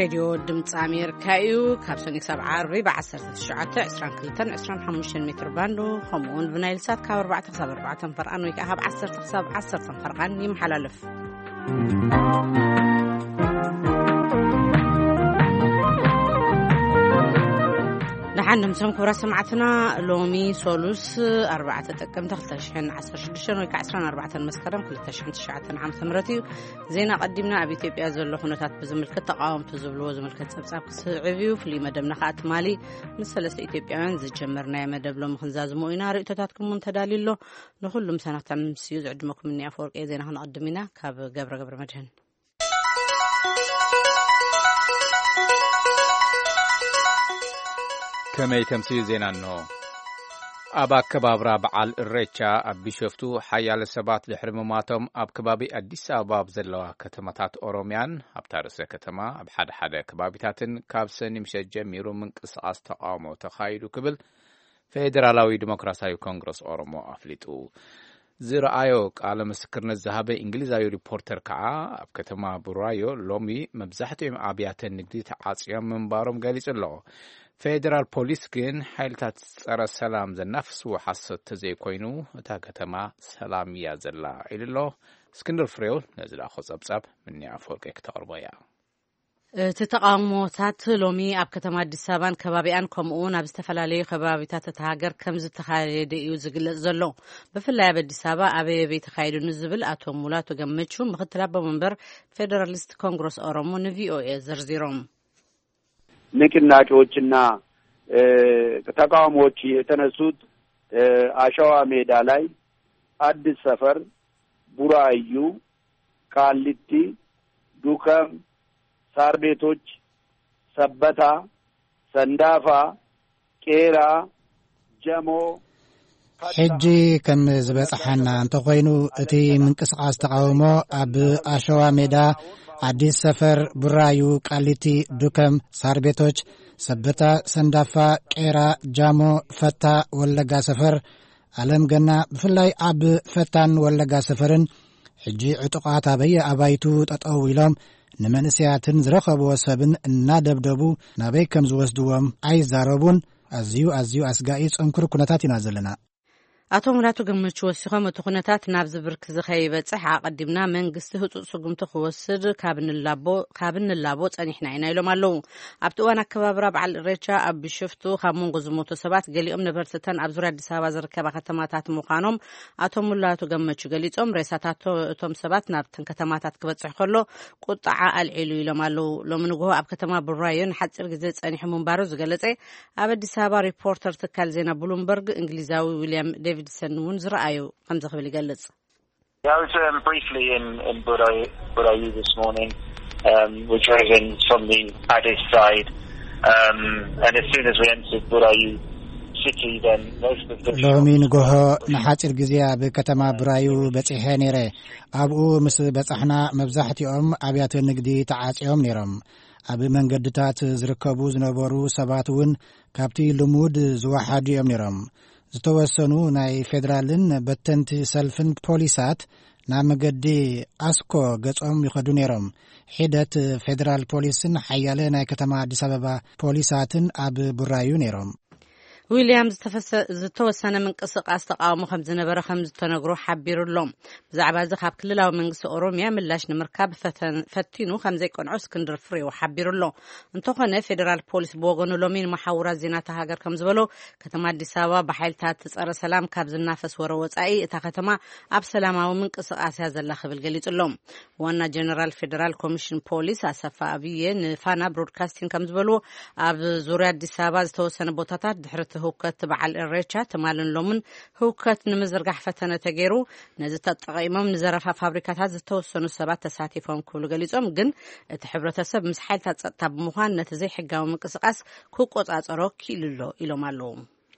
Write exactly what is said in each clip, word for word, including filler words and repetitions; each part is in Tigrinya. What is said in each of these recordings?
راديو دمت أمريكايو كابسوني سبعة عربي بعشرة تشعة عشرين كلتن عشرين خمسة متر باندو خمون بنايل سات كاب أربعة تخسب أربعة فرقان ويكهب عشرة تخسب عشرة فرقان يمحللف نحن مسلم كبرى سمعتنا لومي سولوس أربعة تقم تختشحن عشر شدشن ويك عشرين أربعة مسكرم كل تشحن تشعة عام ثمرتي زينا قدمنا أبي تبي أزل خنوتات بزملكة تقاوم تزبلو زملكة سبساب كسعبيو في مدام نخات مالي مثلث إثيوبيان زي جمرنا مدام لهم خنزاز موينا رئتاتكم منتدالي له نخلهم سنة تمسيوز عدمكم مني أفورك إيه زينا هنقدمنا كاب قبر قبر مجهن كما يتمسي زينا أنه أبا كباب رابع الريتشا بشفتو حيال السبات لحرمماتهم أب كبابي أديس أباب زلوا كتماتات أوروميان أب تارسة كتما أب حد حد كبابيتاتن كابسن مشجع ميرو من قصاص تقامو تخايلو قبل فيدرالاوي ديمقراطياوي كونغرس أورومو أفليتو زرعايو على مسكرنا الذهب إنجليزاوي ريبورتر كعا أب كتما برايو لومي مبزحتهم أبياتن نقدي تعاصيا من بارم قاليس الله فيدرال بوليس كن حيلتات صار سلام ذا نفس وحسد تزي كوينو تا كتما سلام يا زلا إلو اسكندر فريول نزل أخذ أبصاب مني أفورك اكتار بيا تتقاموتات لومي أب كتما ديسابان كبابيان كمون أب استفلالي كبابيتات تهاجر كمز تخيل يوزقل زلو بفلا بديسابا أبي بيتخيلوا نزبل أتوم مولاتو جمتشو مختلف منبر فيدراليست كونغرس أورومو نفي أو إيه زرزيروم ንቅናቄዎችና ተቃውሞዎች የተነሱት አሸዋ ሜዳ ላይ አዲስ ሰፈር ቡራዩ ቃሊቲ ዱከም ሳር ቤቶች ሰበታ ሰንዳፋ ቄራ ጀሞ ሕጂ ከም ዝበጽሐና እንተ ኮይኑ እቲ ምንቅስቃስ ተቃውሞ ኣብ አሸዋ ሜዳ አዲስ ሰፈር ቡራዩ ቃሊቲ ዱከም ሳር ቤቶች ሰበታ ሰንዳፋ ቄራ ጃሞ ፈታ ወለጋ ሰፈር ዓለም ገና ብፍላይ ኣብ ፈታን ወለጋ ሰፈርን ሕጂ ዕጡቃት አበየ አባይቱ ጠጠው ኢሎም ንመንስያትን ዝረኸብዎ ሰብን እናደብደቡ ናበይ ከም ዝወስድዎም ኣይዛረቡን ኣዝዩ ኣዝዩ ኣስጋኢ ጽንኩር ኩነታት ኢና ዘለና أتو ملاتو قمتش وسيخم تخونتات نابز بركز خيبة صحة قدمنا من قصة تصقم تخوصر كابن اللابو كابن اللابو تانيحنا عنا يلو مالو أبتو أنا كباب رابع الريتشا أب شفتو خامون قزموتو سبات قالي أمنا برستان أبزورا ديسابا زركبا ختماتات مقانوم أتو ملاتو قمتش قالي توم ريساتاتو توم سبات نابتن كتماتات كبتصح خلو قطعة العلو يلو مالو لو منقوه أب كتما برايون حتى القزيت تانيح منباروز قالت ايه أب ديسابا ريبورتر تكال زينا بلومبرغ إنجليزاوي ويليام ديفيد سنون زرعايو خمسة خبلي قلت. Yeah, I was um, briefly in, in Burayu, Burayu this morning. Um, we're driven from the Addis side. Um, and as soon as we entered Burayu city, then most of the... لومي نقوه نحاتر قزيا بكتما برايو بتحيه نيري. أبقو مثل بتحنا مبزاحتي أم أبيات النقدي تعاتيهم نيرم. أبي من قدتات زركبو زنبورو سباتون كابتي لمود زواحادي أم نيرم. ዝተወሰኑ ናይ ፌደራልን በተንቲ ሰልፍን ፖሊሳት ናብ መገዲ አስኮ ገጾም ይኸዱ ነይሮም ሒደት ፌደራል ፖሊስን ሓያለ ናይ ከተማ አዲስ አበባ ፖሊሳትን ኣብ ቡራዩ ነይሮም ويليام ዝተወሰነ ምንቅስቃስ ተቃውሞ ከም ዝነበረ ከም ዝተነግሩ ሓቢሩሎም ብዛዕባ እዚ ካብ ክልላዊ መንግስቲ ኦሮሚያ ምላሽ ንምርካብ ፈቲኑ ከም ዘይቆንዑ እስክንድር ፍሬው ሓቢሩሎ እንተኾነ ፌደራል ፖሊስ ብወገኑ ሎሚ ንማሕበራት ዜናታት ሃገር ከም ዝበሎ ከተማ አዲስ አበባ ብሓይልታት ፀረ ሰላም ካብ ዝናፈስ ወረ ወጻኢ እታ ከተማ ኣብ ሰላማዊ ምንቅስቃስ ያዘላ ክብል ገሊጹሎም ዋና ጀነራል ፌደራል ኮሚሽን ፖሊስ አሰፋ አብየ ንፋና ብሮድካስቲንግ ከም ዝበሎ ኣብ ዙርያ አዲስ አበባ ዝተወሰነ ቦታታት ድሕረት هوكت بعل الريتشا تمالن لومن هوكت نمزرقح فتنة تغيرو نزي تطقيمم نزرفا فابريكات هذا توسنو سبات تساتيفهم كل غليصوم ግን እቲ ሕብረተሰብ ምስ ሓይልታት ጸጥታ ብምዃን ነቲ ዘይሕጋዊ ምንቅስቃስ ክቆጻጸሮ ኪልሎ ኢሎም ኣለዉ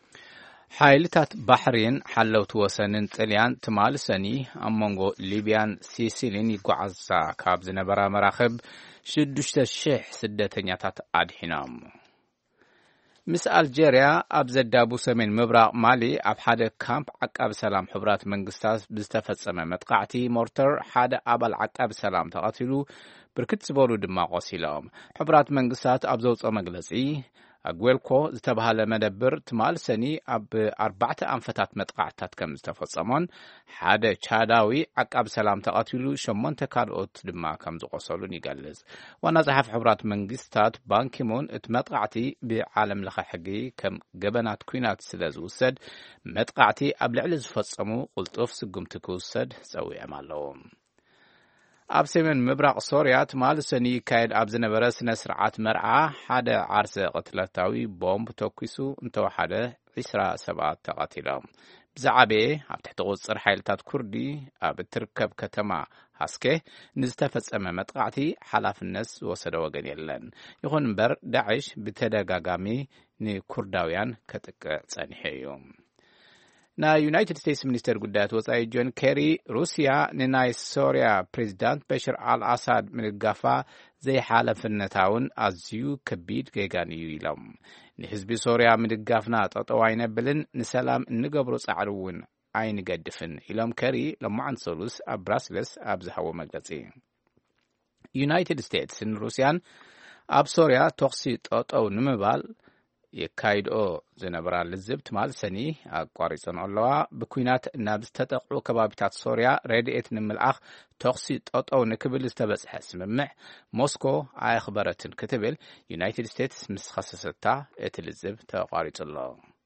ሓይልታት ባሕሪን ሓለውት ወሰንን ጣልያን ትማልሰኒ ኣብ መንጎ ሊብያን ሲሲሊን ይጓዓዛ ካብ ዝነበራ መራኸብ ሽዱሽተ ሽሕ ስደተኛታት ኣድሒኖም ምስ ኣልጀርያ ኣብ ዘዳቡ ሰሜን ምብራቕ ማሊ ኣብ ሓደ ካምፕ ዓቃቢ ሰላም ሕቡራት መንግስታት ብዝተፈጸመ መጥቃዕቲ ሞርተር ሓደ ኣባል ዓቃቢ ሰላም ተቐቲሉ ብርክት ዝበሉ ድማ ቆሲሎም። ሕቡራት መንግስታት ኣብ ዘውፅኦ መግለጺ ኣግዌልኮ ዝተባሃለ መደብር ትማል ሰኒ ኣብ ኣርባዕተ ኣንፈታት መጥቃዕትታት ከም ዝተፈጸሞን ሓደ ቻዳዊ ዓቃቢ ሰላም ተቐቲሉ ሸሞንተ ካልኦት ድማ ከም ዝቆሰሉን ይገልጽ። ዋና ጸሓፊ ሕቡራት መንግስታት ባንኪሙን እቲ መጥቃዕቲ ብዓለም ለኸ ሕጊ ከም ገበናት ኩናት ስለ ዝውሰድ መጥቃዕቲ ኣብ ልዕሊ ዝፈጸሙ ቁልጡፍ ስጉምቲ ክውሰድ ጸዊዖም ኣለዉ። ኣብ ሰሜን ምብራቕ ሶርያ ትማል ሰኒ ይካየድ ኣብ ዝነበረ ስነ ስርዓት መርዓ ሓደ ዓርሰ ቅትለታዊ ቦምብ ተኪሱ እንተወሓደ ዒስራ ሰባት ተቐቲሎም። ብዛዕበየ ኣብ ትሕቲ ቁፅር ሓይልታት ኩርዲ ኣብ እትርከብ ከተማ ሃስኬ ንዝተፈጸመ መጥቃዕቲ ሓላፍነት ዝወሰደ ወገን የለን። ይኹን እምበር ዳዕሽ ብተደጋጋሚ ንኩርዳውያን ከጥቅዕ ጸኒሑ እዩ። ናይ ዩናይትድ ስቴትስ ሚኒስተር ጉዳያት ወጻኢ ጆን ኬሪ ሩስያ ንናይ ሶርያ ፕሬዚዳንት በሽር አልአሳድ ምንጋፋ ዘይሓለፍነታውን ኣዝዩ ከቢድ ጌጋን እዩ ኢሎም። ንህዝቢ ሶርያ ምድጋፍና ጠጠው ኣይነብልን ንሰላም እንገብሮ ጻዕሪ እውን ኣይንገድፍን ኢሎም ኬሪ ሎማዓንቲ ሰሉስ ኣብ ብራስለስ ኣብ ዝሃቦ መግለጺ ዩናይትድ ስቴትስን ሩስያን ኣብ ሶርያ ተኽሲ ጠጠው ንምባል የካይድኦ ዝነበራ ልዝብ ትማል ሰኒ ኣቋሪፀን ኣለዋ። ብኩናት ናብ ዝተጠቕዑ ከባቢታት ሶርያ ረድኤት ንምልኣኽ ተኽሲ ጠጠው ንክብል ዝተበጽሐ ስምምዕ ሞስኮ ኣየኽበረትን ክትብል ዩናይትድ ስቴትስ ምስ ኸሰሰታ እቲ ልዝብ ተቋሪጹ ኣሎ።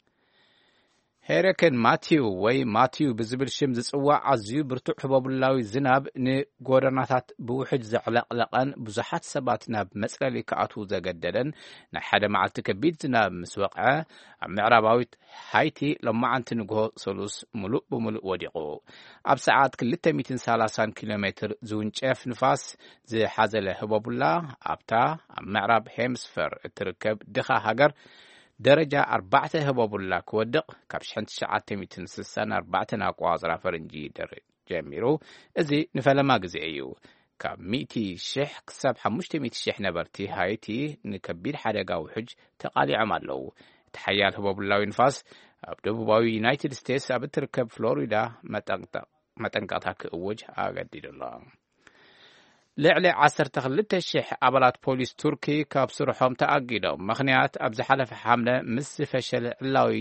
ሄሪኬን ማቲው ወይ ማቲው ብዝብል ሽም ዝጽዋዕ ኣዝዩ ብርቱዕ ህበቡላዊ ዝናብ ንጎደናታት ብውሕጅ ዘዕለቕለቐን ብዙሓት ሰባት ናብ መጽለሊ ክኣትዉ ዘገደደን ናይ ሓደ መዓልቲ ከቢድ ዝናብ ምስ ወቕዐ ኣብ ምዕራባዊት ሃይቲ ሎማዓንቲ ንግሆ ሰሉስ ሙሉእ ብምሉእ ወዲቑ። ኣብ ሰዓት ክልተ ሚእትን ሰላሳን ኪሎ ሜትር ዝውንጨፍ ንፋስ ዝሓዘለ ህበቡላ ኣብታ ኣብ ምዕራብ ሄምስፈር እትርከብ ድኻ ሃገር ደረጃ ኣርባዕተ ህበቡላ ክወድቕ ካብ ሽሕን ትሽዓተ ሚእትን ስሳን ኣርባዕተን ኣቆጻጽራ ፈረንጂ ጀሚሩ እዚ ንፈለማ ግዜ እዩ። ካብ ሚእቲ ሽሕ ክሳብ ሓሙሽተ ሚእቲ ሽሕ ነበርቲ ሃይቲ ንከቢድ ሓደጋ ውሕጅ ተቓሊዖም ኣለዉ። እቲ ሓያል ህበቡላዊ ንፋስ ኣብ ደቡባዊ ዩናይትድ ስቴትስ ኣብ እትርከብ ፍሎሪዳ መጠንቀቕታ ክእውጅ ኣገዲዱ ኣሎ። ልዕሊ ዓሰርተ ክልተ ሽሕ ኣባላት ፖሊስ ቱርኪ ካብ ስርሖም ተኣጊዶም ምኽንያት ኣብ ዝሓለፈ ሓምለ ምስ ዝፈሸለ ዕላዊ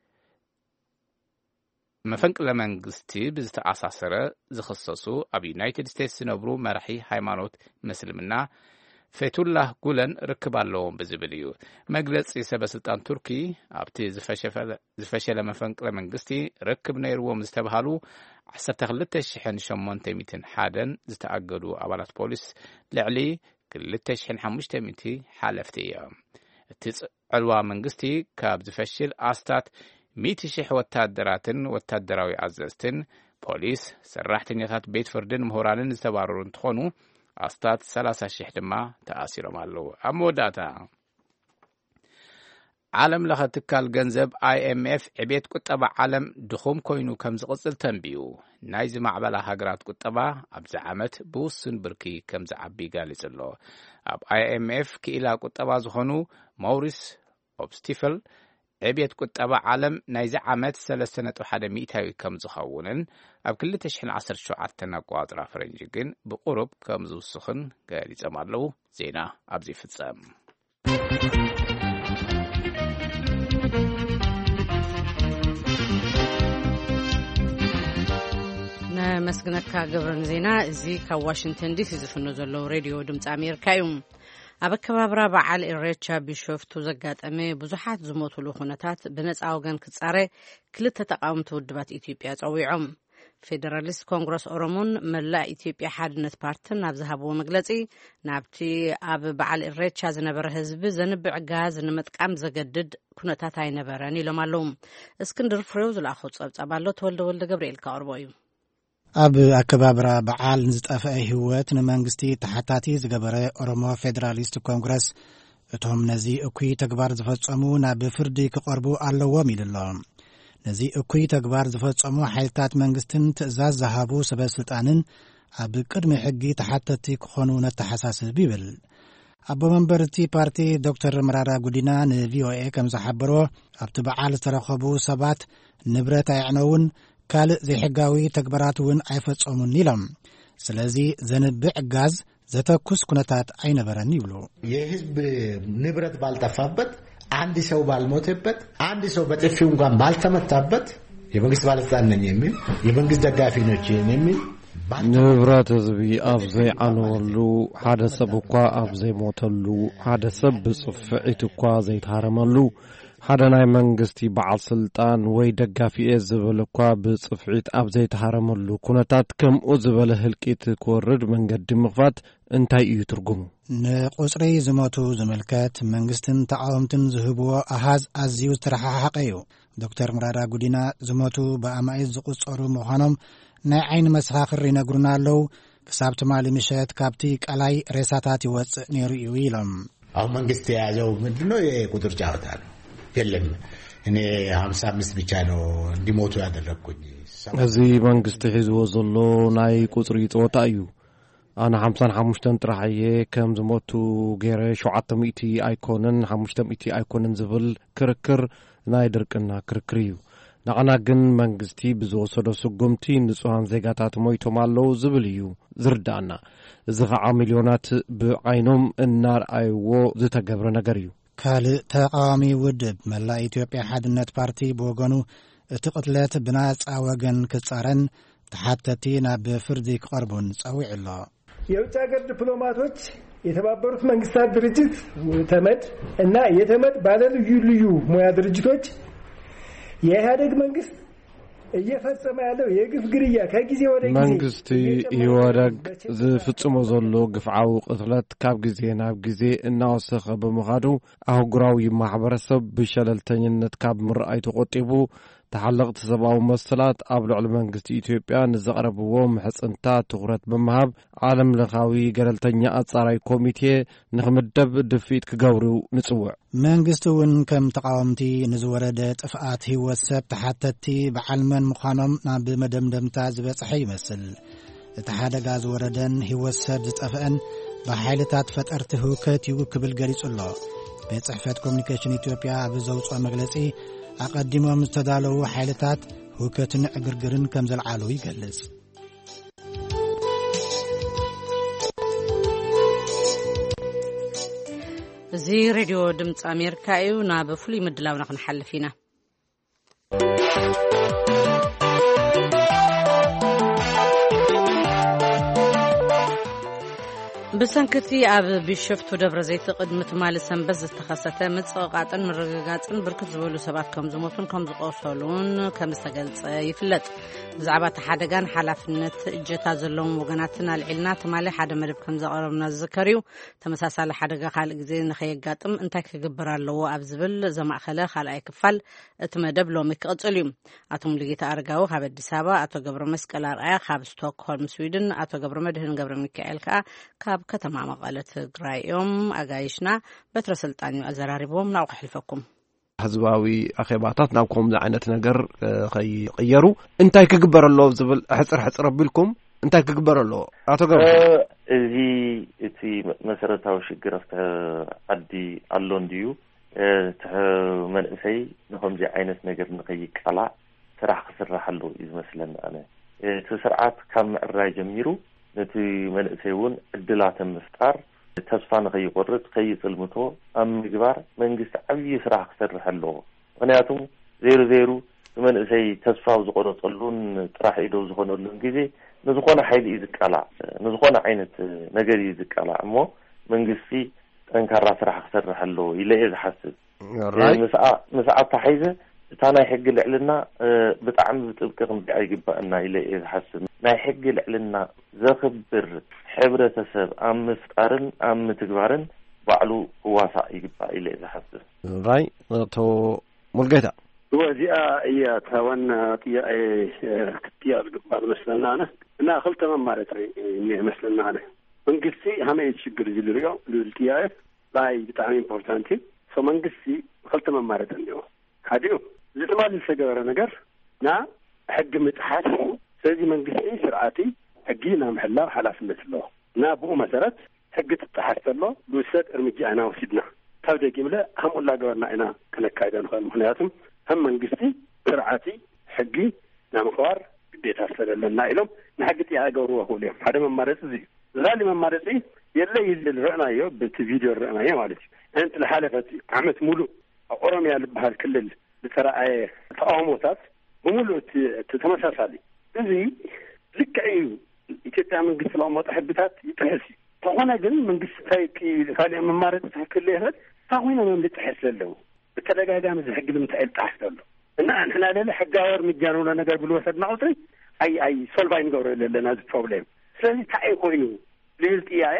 መፈንቅለ መንግስቲ ብዝተኣሳሰረ ዝኽሰሱ ኣብ ዩናይትድ ስቴትስ ዝነብሩ መራሒ ሃይማኖት ምስልምና ፌቱላህ ጉለን ርክብ ኣለዎም ብዝብል እዩ። መግለፂ ሰበስልጣን ቱርኪ ኣብቲ ዝፈሸለ መፈንቅለ መንግስቲ ርክብ ነይርዎም ዝተባሃሉ ዓሰርተ ክልተ ሽሕን ሸሞንተ ሚእትን ሓደን ዝተኣገዱ ኣባላት ፖሊስ ልዕሊ ክልተ ሽሕን ሓሙሽተ ሚእቲ ሓለፍቲ እዮም። እቲ ዕልዋ መንግስቲ ካብ ዝፈሽል ኣስታት ሚእቲ ሽሕ ወታደራትን ወታደራዊ ኣዘዝትን ፖሊስ ሰራሕተኛታት ቤት ፍርድን ምሁራንን ዝተባረሩ እንትኾኑ ኣስታት ሰላሳ ሽሕ ድማ ተኣሲሮም ኣለዉ። ኣብ መወዳእታ ዓለም ለኸ ትካል ገንዘብ ኣይ ኤም ኤፍ ዕቤት ቁጠባ ዓለም ድኹም ኮይኑ ከም ዝቕጽል ተንቢዩ ናይ ዝማዕበላ ሃገራት ቁጠባ ኣብዚ ዓመት ብውሱን ብርኪ ከም ዝዓቢ ይገልጽ ኣሎ። ኣብ ኣይ ኤም ኤፍ ክኢላ ቁጠባ ዝኾኑ ሞሪስ ኦብስቲፈል ዕቤት ቁጠባ ዓለም ናይዚ ዓመት ሰለስተ ነጥቢ ሓደ ሚእታዊ ከም ዝኸውንን ኣብ ክልተ ሽሕን ዓሰርተ ሸውዓተን ኣቆጻጽራ ፈረንጂ ግን ብቁሩብ ከም ዝውስኽን ገሊጾም ኣለዉ። ዜና ኣብዚ ይፍጸም። መስግነካ ገብረን ዜና እዚ ካብ ዋሽንግተን ዲሲ ዝፍኖ ዘለው ሬድዮ ድምፂ ኣሜሪካ እዩ። ኣብ ከባብራ በዓል ኢሬቻ ቢሾፍቱ ዘጋጠመ ብዙሓት ዝሞቱሉ ኩነታት ብነፃ ወገን ክጻረ ክልተ ተቃውምቲ ውድባት ኢትዮጵያ ጸዊዖም። ፌደራሊስት ኮንግረስ ኦሮሞን መላእ ኢትዮጵያ ሓድነት ፓርቲን ናብ ዝሃብዎ መግለጺ ናብቲ ኣብ በዓል ኢሬቻ ዝነበረ ህዝቢ ዘንብዕ ጋዝ ንምጥቃም ዘገድድ ኩነታት ኣይነበረን ኢሎም ኣለዉ። እስክንድር ፍሬው ዝለኣኾ ጸብጻብ ኣሎ። ተወልደ ወልደ ገብርኤል ካቅርቦ እዩ። ኣብ ኣከባብራ በዓል ንዝጠፍአ ህይወት ንመንግስቲ ተሓታቲ ዝገበረ ኦሮሞ ፌደራሊስት ኮንግረስ እቶም ነዚ እኩይ ተግባር ዝፈጸሙ ናብ ፍርዲ ክቐርቡ ኣለዎም ኢሉሎ። ነዚ እኩይ ተግባር ዝፈጸሙ ሓይልታት መንግስትን ትእዛዝ ዝሃቡ ሰበስልጣንን ኣብ ቅድሚ ሕጊ ተሓተቲ ክኾኑ ነተሓሳስብ ይብል። ኣቦ መንበርቲ ፓርቲ ዶክተር መራራ ጉዲና ንቪኦኤ ከም ዝሓበሮ ኣብቲ በዓል ዝተረኸቡ ሰባት ንብረት ኣይዕነውን ካልእ ዘይሕጋዊ ተግባራት እውን ኣይፈጸሙን ኢሎም ስለዚ ዘንብዕ ጋዝ ዘተኩስ ኩነታት አይነበረን ይብሉ። የህዝብ ንብረት ባልጠፋበት አንድ ሰው ባልሞተበት አንድ ሰው በጥፊው እንኳን ባልተመታበት የመንግስት ባለስልጣን ነኝ የሚል የመንግስት ደጋፊ ነች የሚል ንብረት ህዝቢ ኣብ ዘይዓነወሉ ሓደ ሰብ እኳ ኣብ ዘይሞተሉ ሓደ ሰብ ብጽፍዒት እኳ ዘይተሃረመሉ ሓደ ናይ መንግስቲ በዓል ስልጣን ወይ ደጋፊ ዝብል እኳ ብጽፍዒት ኣብ ዘይተሃረመሉ ኩነታት ከምኡ ዝበለ ህልቂት ክወርድ መንገዲ ምኽፋት እንታይ እዩ ትርጉሙ? ንቁጽሪ ዝሞቱ ዝምልከት መንግስትን ተቃወምትን ዝህብዎ ኣሃዝ ኣዝዩ ዝተረሓሓቀ እዩ። ዶክተር መራራ ጉዲና ዝሞቱ ብኣማኢት ዝቁጸሩ ምዃኖም ናይ ዓይኒ መስኻኽር ይነግሩና ኣለው። ክሳብ ትማሊ ምሸት ካብቲ ቃላይ ሬሳታት ይወፅእ ነይሩ እዩ ኢሎም አሁን መንግስት የያዘው ምንድነው የቁጥር ጫወታ ነው። የለም እኔ ሃምሳ አምስት ብቻ ነው እንዲሞቱ ያደረኩኝ። እዚ መንግስት ሒዝዎ ዘሎ ናይ ቁጽሪ ጾታ እዩ። ኣነ ሃምሳ ወሓሙሽተ ጥራሕየ ከም ዝሞቱ ገይረ ሸውዓተ ሚእቲ ኣይኮነን ሓሙሽተ ሚእቲ ኣይኮነን ዝብል ክርክር ናይ ድርቅና ክርክር እዩ። ንዓና ግን መንግስቲ ብዝወሰዶ ስጉምቲ ንጹሃን ዜጋታት ሞይቶም ኣለው ዝብል እዩ ዝርዳእና። እዚ ኸዓ ሚልዮናት ብዓይኖም እናርኣይዎ ዝተገብረ ነገር እዩ። ካልእ ተቃዋሚ ውድብ መላእ ኢትዮጵያ ሓድነት ፓርቲ ብወገኑ እቲ ቅትለት ብናጻ ወገን ክጻረን ተሓተቲ ናብ ፍርዲ ክቐርቡን ጸዊዕ ኣሎ። የውጭ ሀገር ዲፕሎማቶች የተባበሩት መንግስታት ድርጅት ተመድ እና የተመድ ባለ ልዩ ልዩ ሙያ ድርጅቶች የኢህአዴግ መንግስት እየፈጸመ ያለው የግፍ ግርያ ከጊዜ ወደ ጊዜ መንግስቲ ይወደግ ዝፍጽሞ ዘሎ ግፍዓዊ ቅትለት ካብ ጊዜ ናብ ጊዜ እናወሰኸ ብምኻዱ ኣህጉራዊ ማሕበረሰብ ብሸለልተኝነት ካብ ምርኣይ ተቆጢቡ ተሓለቕቲ ሰብኣዊ መሰላት ኣብ ልዕሊ መንግስቲ ኢትዮጵያ ንዘቕረብዎ ምሕጽንታ ትኹረት ብምሃብ ዓለም ለኻዊ ገለልተኛ ኣጻራይ ኮሚቴ ንኽምደብ ድፊት ክገብሩ ንጽውዕ። መንግስቲ እውን ከም ተቃወምቲ ንዝወረደ ጥፍኣት ህይወት ሰብ ተሓተቲ ብዓልመን ምዃኖም ናብ መደምደምታ ዝበጽሐ ይመስል። እቲ ሓደጋ ዝወረደን ህይወት ሰብ ዝጠፍአን ብሓይልታት ፈጠርቲ ህውከት እዩ ክብል ገሊጹ ኣሎ። ቤት ጽሕፈት ኮሙኒኬሽን ኢትዮጵያ ኣብ ዘውፅኦ መግለጺ ኣቀዲሞም ዝተዳለዉ ሓይልታት ህውከትን ዕግርግርን ከም ዘልዓሉ ይገልጽ። እዚ ሬድዮ ድምፂ ኣሜሪካ እዩ። ናብ ፍሉይ ምድላውና ክንሓልፍ ኢና። ብሰንክቲ ኣብ ቢሾፍቱ ደብረ ዘይት ቅድሚ ትማሊ ሰንበት ዝተኸሰተ ምጽቕቃጥን ምርግጋጽን ብርክት ዝበሉ ሰባት ከም ዝሞቱን ከም ዝቆሰሉን ከም ዝተገልጸ ይፍለጥ። ብዛዕባ እቲ ሓደጋን ሓላፍነት እጀታ ዘለዎም ወገናትን ኣልዒልና ትማሊ ሓደ መደብ ከም ዘቕረብና ዝዝከር እዩ። ተመሳሳሊ ሓደጋ ካልእ ግዜ ንኸየጋጥም እንታይ ክግበር ኣለዎ ኣብ ዝብል ዘማእኸለ ካልኣይ ክፋል እቲ መደብ ሎሚ ክቕጽል እዩ። ኣቶ ሙሉጌታ ኣረጋዊ ካብ ኣዲስ ኣበባ፣ ኣቶ ገብረ መስቀል ኣርኣያ ካብ ስቶክሆልም ስዊድን፣ ኣቶ ገብረ መድህን ገብረ ሚካኤል ከዓ ካብ ከተማ መቐለ ትግራይ እዮም። ኣጋይሽና በትረ ስልጣን እዩ ኣዘራሪቦም ናብኡ ክሕልፈኩም። ህዝባዊ ኣኼባታት ናብ ከምዚ ዓይነት ነገር ከይቕየሩ እንታይ ክግበር ኣለዎ ዝብል ሕፅር ሕፅር ኣቢልኩም እንታይ ክግበር ኣለዎ? ኣቶ ገብረ እዚ እቲ መሰረታዊ ሽግር ኣብቲ ዓዲ ኣሎ እንድዩ እቲ መንእሰይ ንከምዚ ዓይነት ነገር ንኸይቃላዕ ስራሕ ክስራሕ ኣለዎ እዩ ዝመስለኒ ኣነ። እቲ ስርዓት ካብ ምዕራይ ጀሚሩ ነቲ መንእሰይ እውን ዕድላት ምፍጣር ተስፋ ንኸይቆርጥ ከይጽልምቶ ኣብ ምግባር መንግስቲ ዓብዪ ስራሕ ክሰርሕ ኣለዎ። ምክንያቱም ዜሮ ዜሮ መንእሰይ ተስፋ ዝቆረፀሉን ጥራሕ ኢዶ ዝኾነሉን ግዜ ንዝኾነ ሓይሊ እዩ ዝቃላዕ፣ ንዝኾነ ዓይነት ነገር እዩ ዝቃላዕ እሞ መንግስቲ ጠንካራ ስራሕ ክሰርሕ ኣለዎ ኢለ እየ ዝሓስብ። ምስኣ ተሓይዘ እታ ናይ ሕጊ ልዕልና ብጣዕሚ ብጥብቂ ክንሪኣ ይግባአና ኢለ እየ ዝሓስብ። ናይ ሕጊ ልዕልና ዘኽብር ሕብረተሰብ ኣብ ምፍጣርን ኣብ ምትግባርን ባዕሉ ክዋሳእ ይግባእ ኢለ እየ ዝሓስብ። ራይ ኣቶ ሙሉጌታ ወዚኣ እያ ተወና ጥያቄ ክትጥያቅ ዝግባእ ዝመስለና ኣነ እና ክልተ መማረት እኒአ ይመስለና ኣነ። መንግስቲ ሃመይ ችግር እዚ ዝሪኦ ዝብል ጥያቄ ባይ ብጣዕሚ ኢምፖርታንት እዩ። ሶ መንግስቲ ክልተ መማረት እኒኦ ሓዲኡ ዝትማሊ ዝተገበረ ነገር ና ሕጊ ምጥሓስ ስለዚ መንግስቲ ስርዓቲ ሕጊ ና ምሕላው ሓላፍነት ኣለዎ እና ብኡ መሰረት ሕጊ ትጣሓሰሎ ብውሰድ እርምጃ ኢና ወሲድና ካብ ደጊምለ ከምኡላ ገበርና ኢና ክነካይደ ንኽእል ምክንያቱም ከም መንግስቲ ስርዓቲ ሕጊ ናምኽባር ግዴታ ስለለና ኢሎም ንሕጊ ጥያቄ ገብርዎ ክብሉ እዮም ሓደ መማረፂ እዚ ዛሊ መማረፂ የለይ ዝረአናዮ በቲ ቪድዮ ረአናዮ ማለት እዩ እንት ለሓለፈት ዓመት ሙሉእ ኦሮሚያ ዝበሃል ክልል ዝተረኣየ ተቃውሞታት ብሙሉእ ተመሳሳሊ እዚ ልክዕ እዩ ኢትዮጵያ መንግስቲ ለቀመጦ ሕግታት ይጥሕስ ተኾነ ግን መንግስቲ ካልእ መማረፂ ትክክል ይኽእል ታኾይኖ መምልጥ ጥሕስ ኣለዎ ብተደጋጋሚ ዝሕጊ ንምንታይ ይልጣሕስ ዘሎ እና ንሕና ለለ ሕጋዊ እርምጃ ንብሎ ነገር ብልወሰድና ቁፅሪ ኣይ ኣይ ሶልቫይ ንገብሮ ዘለና እዚ ፕሮብሌም ስለዚ እንታይ ኮይኑ ልብል ጥያቄ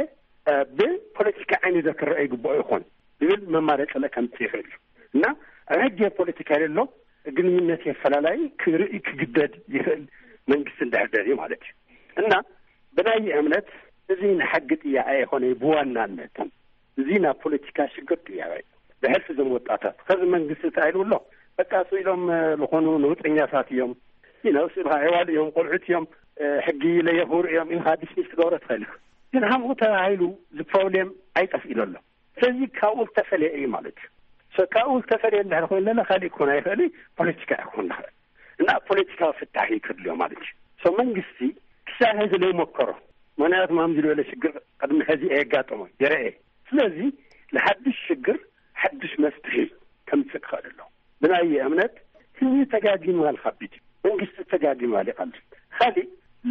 ብፖለቲካ ዓይኒ ዘክረአ ይግብኦ ይኾን ልብል መማረፂ ለከምፅ ይኽእል እና ኣብ ሕጂ ፖለቲካ የሎ ግንኙነት የፈላላይ ክርኢ ክግደድ ይኽእል መንግስቲ እንዳሕደር እዩ ማለት እዩ እና ብናይ እምነት እዚ ንሓጊ ጥያቄ የኾነ ብዋናነት እዚ ናብ ፖለቲካ ሽግር ጥያቄ ብሕልፊ ዞም ወጣታት ከዚ መንግስቲ ተኣይልውሎ በቃ ስኢሎም ዝኾኑ ነውጠኛታት እዮም ይነው ስብሃ ሕዋል እዮም ቆልዑት እዮም ሕጊ ለየኽብሩ እዮም ኢልካ ዲስሚስ ትገብሮ ትኽእል ግን ከምኡ ተባሂሉ እዚ ፕሮብሌም ኣይጠፍኢሉ ኣሎ ስለዚ ካብኡ ዝተፈለየ እዩ ማለት እዩ ካብኡ ዝተፈለየ እንድሕር ኮይኑ ለና ካሊእ ክኾን ኣይኽእል ፖለቲካ ይኮን ንኽእል እና ፖለቲካዊ ፍታሕ ይክድልዮ ማለት እዩ ሶ መንግስቲ ክሳብ ሕዚ ዘይሞከሮ ምክንያቱ ማምዚ ዝበለ ሽግር ቅድሚ ሕዚ የጋጠሞ የርአ ስለዚ ንሓድሽ ሽግር ሓድሽ መፍትሒ ከምፅእ ክኽእል ኣሎ ብናይ እምነት ህዝቢ ተጋጊሙ ኣልካቢድ መንግስቲ ተጋጊሙ ኣሊቃልስ ካሊእ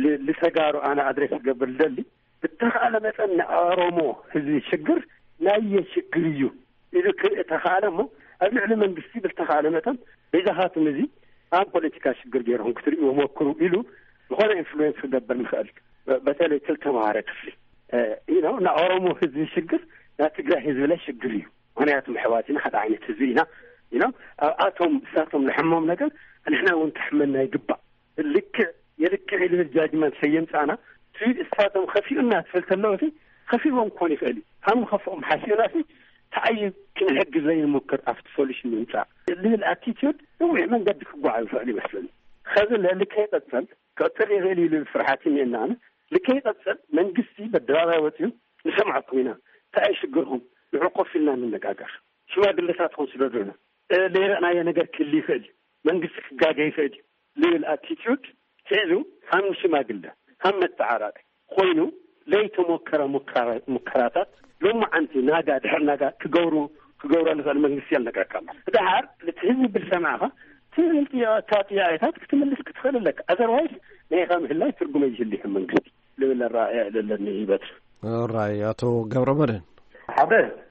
ልተጋሩ ኣነ ኣድሬስ ዝገብር ደሊ ብተኸኣለ መጠን ንኦሮሞ ህዝቢ ሽግር ናየ ሽግር እዩ ኢሉ ክርኢ ተኸኣለ እሞ ኣብ ልዕሊ መንግስቲ ብልተኸኣለ መጠን ቤዛኻትም እዚ ኣብ ፖለቲካ ሽግር ገይሮም ክትሪእዎ ሞክሩ ኢሉ ዝኾነ ኢንፍሉዌንስ ክገበር ንኽእል በተለይ ክልተ ተምሃረ ክፍሊ ኢኖ ንኦሮሞ ህዝቢ ሽግር ናብ ትግራይ ህዝቢ ላይ ሽግር እዩ ምክንያቱም ኣሕዋትና ሓደ ዓይነት ህዝቢ ኢና ኢኖ ኣብኣቶም እሳቶም ዝሕሞም ነገር ንሕና እውን ተሕመልና ይግባእ ልክዕ የልክዕ ኢሉ ጃጅመንት ሰየምፃና ትሪድ እሳቶም ከፊኡና ትብል ተለዎ ከፊኦም ክኾን ይኽእል ከም ከፍኦም ሓሲብና ተኣይ ክንሕግዝ ዘይንሙክር ኣብቲ ሶሉሽን ንምምፃእ ልብል ኣቲቲዩድ ንዊዕ መንገዲ ክጓዓዝ ይኽእል ይመስለኒ ከዚ ልከይቀፅል ክቅፅል ይኽእል ኢሉ ፍርሓት እኒአና ኣነ ልከይቀፅል መንግስቲ በደባባይ ወፅዩ ንሰምዐኩም ኢና እንታይ ሽግርኩም ንዑ ኮፍ ኢልና እንነጋገር ሽማግለታትኩም ስለድርና ለይረአናዮ ነገር ክህሊ ይኽእል መንግስቲ ክጋገ ይኽእል ልብል ኣቲቲዩድ ትዕዙ ከም ሽማግለ ከም መተዓራቂ ኮይኑ ለይተሞከረ ሙከራታት ሎማ ዓንቲ ናጋ ድሕር ናጋ ክገብሩ ክገብሩ ንኽእል መንግስቲ ያልነገረካ ድሓር እቲ ህዝቢ ብልሰማዕኻ ትብል ጥያቄታት ክትምልስ ክትኽእል ኣለካ ኣዘርዋይስ ናይኻ ምህላይ ትርጉመ ይህልህ መንግስቲ ልብል ኣረኣእያ ለለኒ ይበትር ራይ አቶ ገብረመድህን ሓደ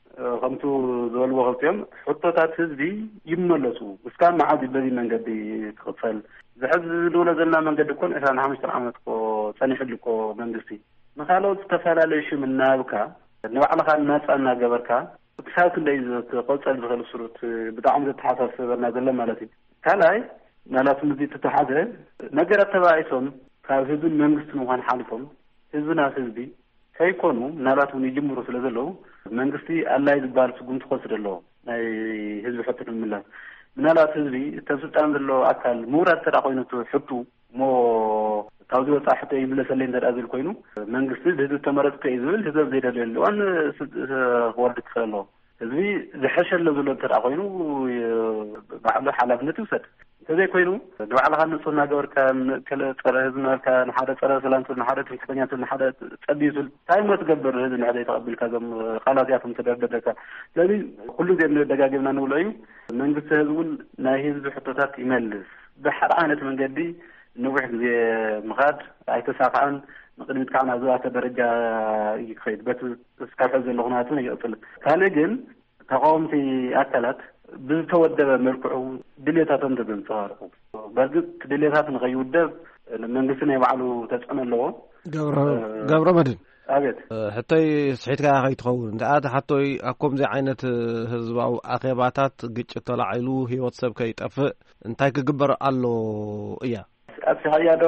ከምቱ ዝበልዎ ክልቲኦም ሕቶታት ህዝቢ ይመለሱ እስካብ መዓዝ በዚ መንገዲ ክቕፅል ዝሕዝ ንብሎ ዘለና መንገዲ እኮ ዕስራን ሓሙሽተ ዓመት ኮ ፀኒሕሉ እኮ መንግስቲ ንካልኦት ዝተፈላለዩ ሽም እናብካ ንባዕልኻ ነፃ እናገበርካ ክሳብ ክንደይ ክቕፅል ዝኽእል ስሩት ብጣዕሚ ዘተሓሳስበና ዘሎ ማለት እዩ ካልኣይ ናላቶም እዚ ተተሓዘ ነገራት ተባሂሶም ካብ ህዝብን መንግስትን ምዃን ሓሊፎም ህዝብና ህዝቢ ከይኮኑ ናላቶም ይጅምሩ ስለ ዘለዉ መንግስቲ ኣላይ ዝበሃል ስጉምቲ ክወስድ ኣለዎ ናይ ህዝቢ ሕቶ ንምምላስ ምናልባት ህዝቢ ተስልጣን ዘሎ ኣካል ምሁራት ተዳ ኮይኑ ሕቱ እሞ ካብዚ ወፃእ ሕቶ ይምለሰለይ እንተዳ ዝብል ኮይኑ መንግስቲ ህዝቢ ተመረፅከ እዩ ዝብል ህዝብ ዘይደልየሉ እዋን ክወርድ ትኽእል ኣለዎ ህዝቢ ዝሐሸለ ዘሎ እንተዳ ኮይኑ ባዕሉ ሓላፍነት ይውሰድ እንተዘይ ኮይኑ ንባዕልኻ ንፁህ እናገበርካ ፀረ ህዝቢ ነበርካ ንሓደ ፀረ ሰላም ትብል ንሓደ ትምክሕተኛ ትብል ንሓደ ፀቢዩ ትብል እንታይ ሞ ትገብር ህዝቢ ንሕደ ተቐቢልካ ዞም ቃላት እያቶም ተደርደርካ ስለዚ ኩሉ ዜ ደጋጊምና ንብሎ እዩ መንግስቲ ህዝቢ እውን ናይ ህዝቢ ሕቶታት ይመልስ ብሓደ ዓይነት መንገዲ ንውሕ ግዜ ምኻድ ኣይተሳክዐን ንቅድሚት ከዓ ናብ ዝባተ ደረጃ ይክኸይድ በቲ እስካብ ሕዚ ዘሎ ኩነታትን ይቕፅል ካልእ ግን ተቃወምቲ ኣካላት ብዝተወደበ መልክዑ ድሌታቶም ተዘንፀባርቁ በርግጥ ድሌታት ንኸይውደብ መንግስቲ ናይ ባዕሉ ተፅዕኖ ኣለዎ ገብረመድህን ኣቤት ሕቶይ ስሒትካ ከይትኸውን እንተኣተ ሓቶይ ኣብ ከምዚ ዓይነት ህዝባዊ ኣኼባታት ግጭት ተላዒሉ ሂወት ሰብ ከይጠፍእ እንታይ ክግበር ኣሎ እያ ኣብሲሓያዶ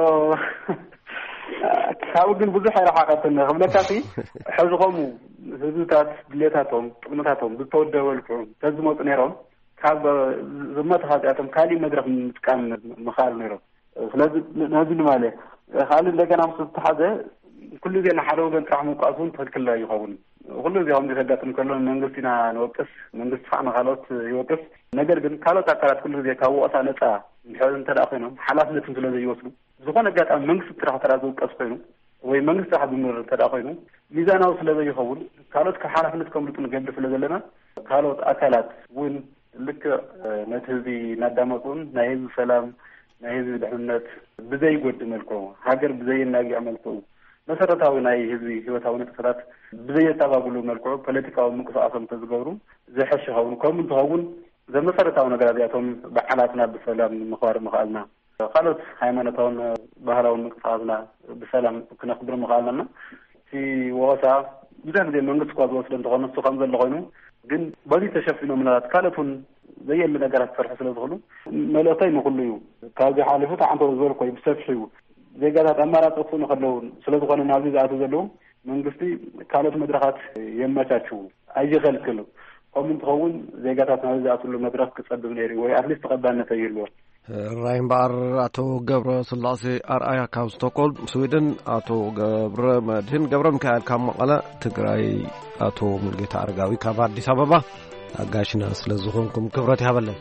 ካብኡ ግን ብዙሕ ኣይረሓቐትን ክብለካሲ ሕዚ ከምኡ ህዝብታት ድሌታቶም ጥቅምታቶም ብዝተወደበ መልክዑ ተዝመፁ ነይሮም ካብ ዘመተኻዚኣቶም ካሊእ መድረክ ምጥቃም ምኻል ነይሮም ስለዚ ነዚ ማለት ካልእ እንደገና ምስ ዝተሓዘ ኩሉ ዜ ንሓደ ወገን ጥራሕ ምውቃሱ ትክክል ይኸውን ሁሉ ዚያው እንደተጋጥም ከለው መንግስትና ነውቀስ መንግስት ፋና ካሎት ይወቅስ ነገር ግን ካሎት አካላት ሁሉ ዚያ ካወጣ ነፃ እንዲሆን ተዳፈ ነው ሐላፍነቱን ስለዚህ ይወስዱ ዝኾነ ጋጣም መንግስት ትራህ ተራዘ ወቀስ ኮይኑ ወይ መንግስት ሀብምር ተዳፈ ነው ሚዛናው ስለዚህ ይኸውን ካሎት ከሐላፍነት ከምልጡን ገብ ስለዘለና ካሎት አካላት ውን ልክ ነትዚ ናዳመቁን ናይዝ ሰላም ናይዝ ደህንነት በዘይ ጎድ መልኩ ሀገር በዘይ እናጊያ መልኩ መሰረታዊ ናይ ህዝቢ ህይወታዊ ንጥፈታት በዘይ ተባብሉ መልኩ ፖለቲካው ምንቅስቃስም ተዝገብሩ ዘሐሽኸውን ከም እንትኸውን ዘመሰረታዊ ነገራትያቶም በዓላትና በሰላም ምኽባር መኻልና ካሎት ሃይማኖታውን ባህላውን ምንቅስቃስና በሰላም ክነክብር መኻልና ሲ ወሳ ይዛን መንግስት ቋዝ ወስደን ተቆነሱ ከም ዘሎ ኮይኑ ግን በዚህ ተሸፍኖ ምናልባት ካለቱን ዘየል ነገራት ፈርሕ ስለዝኽሉ መለታይ ንኹሉ እዩ ካብዚ ሓሊፉ ተዓንቶ ዝበል ኮይ ብሰፊሑ ዜጋታት አማራጭ ንኸለው ስለዝኾነ ናብዚ ዝኣቱ ዘለው መንግስቲ ካሎት መድረኻት የመቻችው ኣይከልክል ከም እንትኸውን ዜጋታት ናብዚ ዝኣቱሉ መድረኽ ክጸብብ ነይሩ ወይ አትሊስት ተቐባልነት ይህልዎ ራይን ባር አቶ ገብረ ስላሴ አርአያ ካብ ስቶክሆልም ስዊድን አቶ ገብረ መድህን ገብረ ሚካኤል ካብ መቐለ ትግራይ አቶ ሙልጌታ አረጋዊ ካብ አዲስ አበባ አጋሽና ስለዝኾንኩም ክብረት ያበለን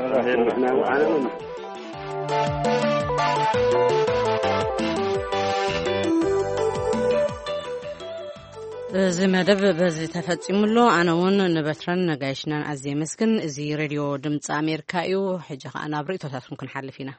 እዚ መደብ በዚ ተፈጺሙሎ ኣነ እውን ንበትረን ነጋይሽናን ኣዝየ መስግን እዚ ሬድዮ ድምፂ ኣሜሪካ እዩ ሕጂ ከዓ ናብ ርእቶታትኩም ክንሓልፍ ኢና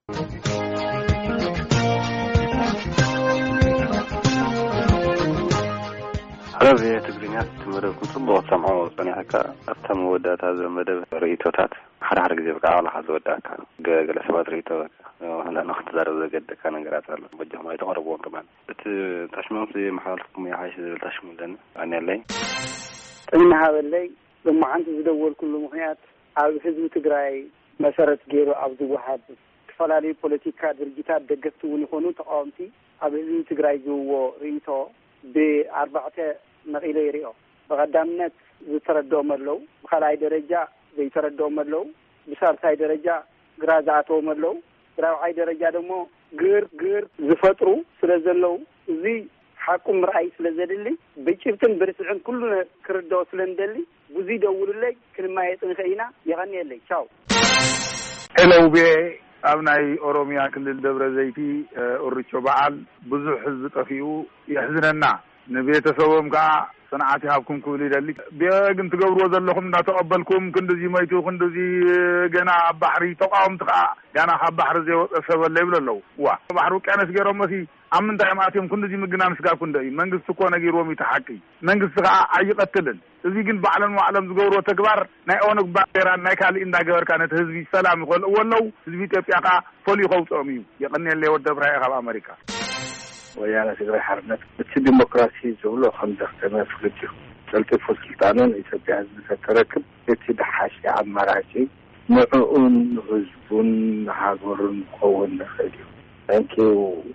ረብ ትግርኛ መደብ ክንጽብቕ ሰምዖ ጸኒሕካ ኣብታ መወዳእታ ዘመደብ ርእቶታት ሓደ ሓደ ግዜ በቃ ኣላ ዝወዳእካ ገለ ሰባት ርእቶ هلا ناخذ زارو زغدك ነገራት አለ በጀማ የተቀረበው ከማን እት ታሽመንስ የማሐልኩም ያይሽ ታሽሙልን አን ያለኝ ጥና ሀበለይ በማዓንት ዝደወል ኩሉ ምክንያት ኣብ ህዝብ ትግራይ መሰረት ገይሩ ኣብ ዝወሃብ ተፈላለዩ ፖለቲካ ድርጅታት ደገፍቱን ይኾኑ ተቃውምቲ ኣብ ህዝብ ትግራይ ዝውዎ ርእቶ በአርባዕተ ነቂለ ይሪኦ በቀዳምነት ዝተረዳኦም ኣለው በኻልኣይ ደረጃ ዘይተረዳኦም ኣለው ብሳልሳይ ደረጃ ግራ ዝኣተዎም ኣለው ራውዓይ ደረጃ ደግሞ ግር ግር ዝፈጥሩ ስለዘለው እዚ ሓቁም ራእይ ስለዘድሊ ብጭፍትን ብርስዕን ኩሉ ክርዳው ስለንደሊ ብዙ ደውልለይ ክንማየጥን ኸይና ይغنيلይ ቻው ሄሎ ቤ ኣብናይ ኦሮሚያ ክልል ደብረ ዘይቲ ኦርቾ በዓል ብዙ ህዝብ ጠፊኡ ይሕዝነና ንቤተሰቦም ጋ صنعتي هابكم كولي دلي بيغن تغبروا زلكم دا تقبلكم كندزي ميتو كندزي غنا بحري تقاوم تقا غنا بحر زي وصفل ليبللو وا بحرو كانس غيرو مسي امن دايماتيم كندزي مغنان سغا كندي منغست كو نغي رومي تحقي منغست غا ايقتلن اذي غن بعلم وعلم زغورو تغبار ناي اونك بايرا ناي كالي اندا غبر كانت حزبي سلام يقول ولو حزبي ايثيوبيا قا فولي خوصومي يقني لي ود براي خاب امريكا ويانا سيغري حرنت الديمقراطي زولو خمسة سنوات فلتو تلتف السلطانون إثيوبيا ستركب يتدحش عمراجي معون غزبون حاضرون قوون نخيلو Thank you.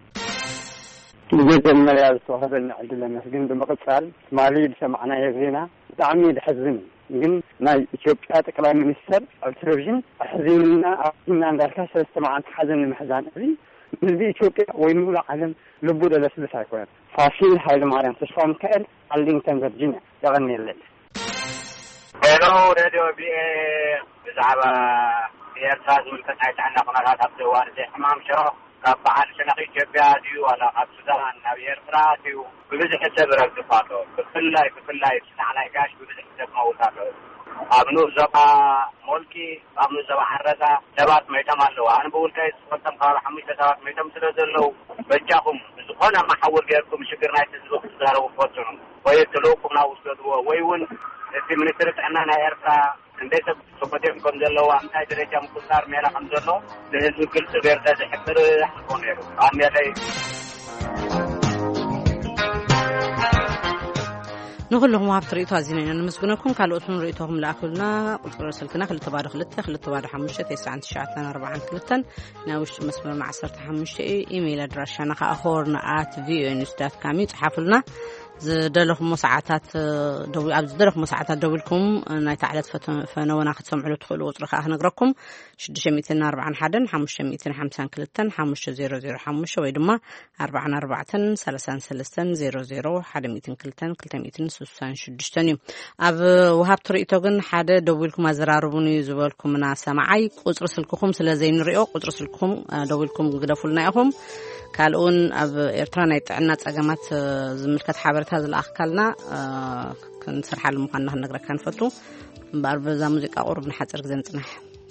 جزء من الصحابة عندنا مسجين بمقصال مالي بسمعنا يغينا تعميد حزن من ناي إثيوبيا تكلام منستر أو تلفزيون حزننا أحزننا عند الكاس استمعت حزن المحزان هذه من ذي إثيوبيا وينول عالم لبودة لسلسة يكون فاشيل هاي المعارض تشفى مكائل أرلينغتون فيرجينيا يغني الليل هلو راديو بي بزعبة يرتاز من كتعيت عنا قناة أبدوان زي حمام شرف كابعان شنق إثيوبيا ديو ولا قاب سودان أو يرفراتيو ببزح حساب رقفاتو بفلاي بفلاي بسنعنا إقاش ببزح حساب موتاتو أبنو زبا مولكي أبنو زبا حرسا سبات ميتم اللو أنا بقول كيس فتم قال حميسة سبات ميتم سلزلو بجاكم بزخونا ما حول غيركم شكرنا يتزلوك تزارو وفوتنم ويتلوكم ناوستدوا ويون في منسترت عنانا إرسا عندك سبتين كم زلوا أمتى درجة مكسر ميلا كم زلوا لهذا كل سبير ده حكتر يحكون يرو أم يلي نقول لهم عبد ريتو عزيزين نمسكنكم قالوا أتون ريتهم لأكلنا قلت رسلكنا خلت تبارك لتة خلت تبارك حمشة تسعة تسعة أربعة كلتن ناوش مسمى مع صرت حمشة إيميل أدرسنا أخورنا at v n s dot com حفلنا ዝደለኹም ሰዓታት ደው ኣብ ዝደለኹም ሰዓታት ደውልኩም ናይ ታዕለት ፈነወና ክትሰምዑ ትኽእሉ ቁጽሪ ከዓ ክነግረኩም ሽዱሽተ ሚእትን ኣርባዓን ሓደን ሓሙሽተ ሚእትን ሓምሳን ክልተን ሓሙሽተ ዜሮ ዜሮ ሓሙሽተ ወይ ድማ ኣርባዓን ኣርባዕተን ሰላሳን ሰለስተን ዜሮ ዜሮ ሓደ ሚእትን ክልተን ክልተ ሚእትን ስሳን ሽዱሽተን እዩ ኣብ ወሃብ ትርኢቶ ግን ሓደ ደውልኩም ኣዘራርቡን እዩ ዝበልኩምና ሰማዓይ ቁጽሪ ስልክኩም ስለ ዘይንሪኦ ቁጽሪ ስልክኩም ደውልኩም ግደፉልና ኢኹም ካልኡን ኣብ ኤርትራ ናይ ጥዕና ጸገማት ዝምልከት ሓበሬታ ዝለኣኽካልና ክንሰርሓሉ ምዃንና ክንነግረካ ንፈቱ እምበር በዛ ሙዚቃ ቁርብ ንሓፂር ግዜ ንጽናሕ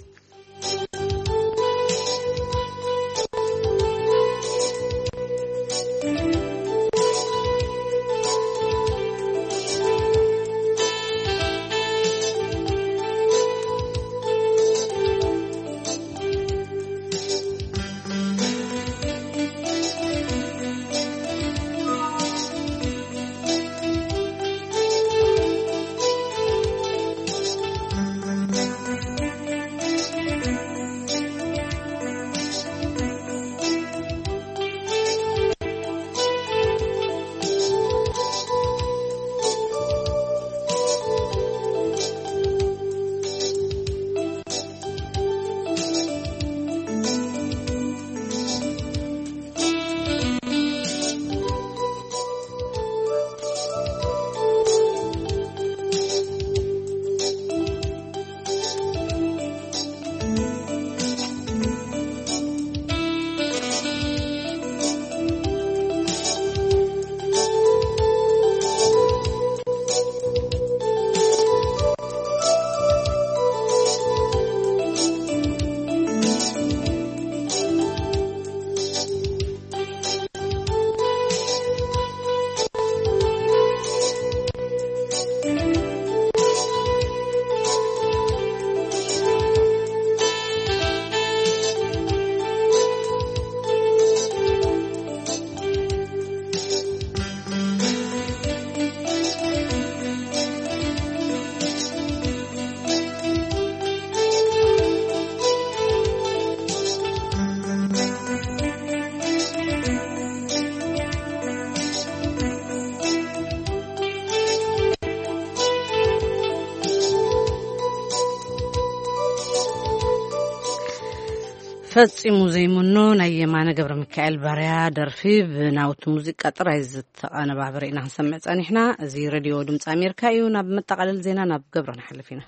ፈጺሙ ዘይሙኖ ናይ የማነ ገብረ ሚካኤል ባርያ ደርፊ ብናውቲ ሙዚቃ ጥራይ ዝተቐነባበረ ኢና ክንሰምዕ ጸኒሕና እዚ ሬድዮ ድምፂ ኣሜሪካ እዩ ናብ መጠቃለል ዜና ናብ ገብረ ንሓልፍ ኢና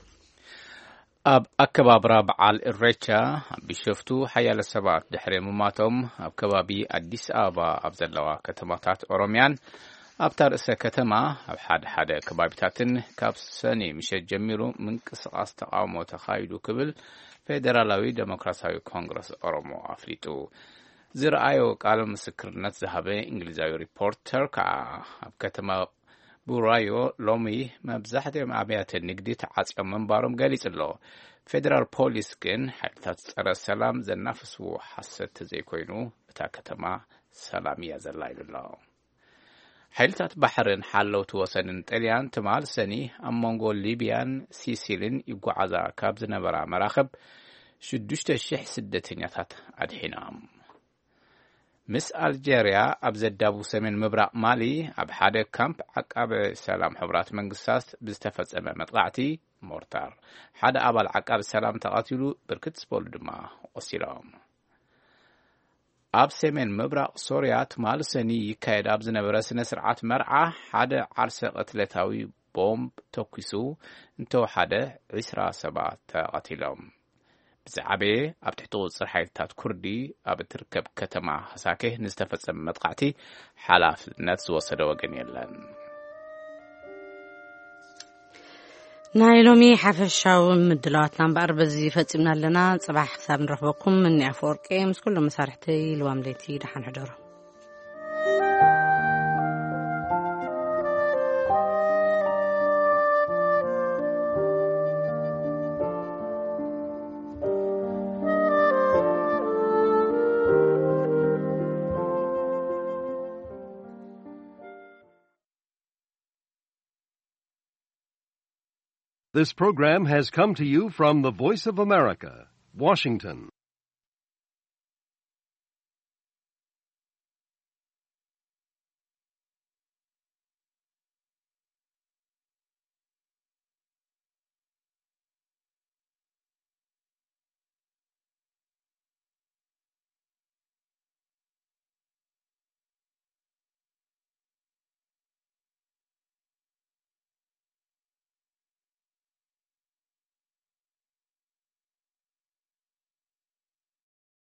ኣብ ኣከባብራ በዓል ኢሬቻ ቢሾፍቱ ሓያለ ሰባት ድሕሪ ምማቶም ኣብ ከባቢ ኣዲስ ኣበባ ኣብ ዘለዋ ከተማታት ኦሮምያን ኣብታ ርእሰ ከተማ ኣብ ሓደ ሓደ ከባቢታትን ካብ ሰኔ ምሸት ጀሚሩ ምንቅስቓስ ተቃውሞ ተኻይዱ ክብል ፌደራላዊ ዴሞክራሲያዊ ኮንግረስ ኦሮሞ ኣፍሊጡ ዝረኣዮ ቃለ ምስክርነት ዝሃበ እንግሊዛዊ ሪፖርተር ከዓ ኣብ ከተማ ቡራዮ ሎሚ መብዛሕትኦም ኣብያተ ንግዲ ተዓጽዮም ምንባሮም ገሊጹ ኣሎ ፌደራል ፖሊስ ግን ሓይልታት ጸረ ሰላም ዘናፍስዎ ሓሰት ዘይኮይኑ እታ ከተማ ሰላም እያ ዘላ ይብሎ ሓይልታት ባሕርን ሓለውቲ ወሰንን ጣልያን ትማል ሰኒ ኣብ መንጎ ሊብያን ሲሲልን ይጓዓዛ ካብ ዝነበራ መራኸብ ሽዱሽተ ሽሕ ስደተኛታት ኣድሒኖም ምስ ኣልጀርያ ኣብ ዘዳቡ ሰሜን ምብራቕ ማሊ ኣብ ሓደ ካምፕ ዓቃበ ሰላም ሕብራት መንግስታት ብዝተፈጸመ መጥቃዕቲ ሞርታር ሓደ ኣባል ዓቃበ ሰላም ተቃቲሉ ብርክት ዝበሉ ድማ ቆሲሎም ኣብ ሰሜን ምብራቕ ሶርያ ትማል ሰኒ ይካየድ ኣብ ዝነበረ ስነ ስርዓት መርዓ ሓደ ዓርሰ ቅትለታዊ ቦምብ ተኩሱ እንተወሓደ ዒስራ ሰባት ተቃቲሎም ብዛዕበየ ኣብ ትሕቲ ቁፅር ሓይልታት ኩርዲ ኣብ እትርከብ ከተማ ሃሳኬህ ንዝተፈጸመ መጥቃዕቲ ሓላፍነት ዝወሰደ ወገን የለን ናይ ሎሚ ሓፈሻዊ ምድላዋትና እምበር በዚ ፈጺምና ኣለና ጽባሕ ክሳብ ንረኽበኩም እኒ ኣፈወርቂ ምስ ኩሉ መሳርሕተይ ልዋም ለይቲ ደሓን ሕደሩ This program has come to you from the Voice of America, Washington.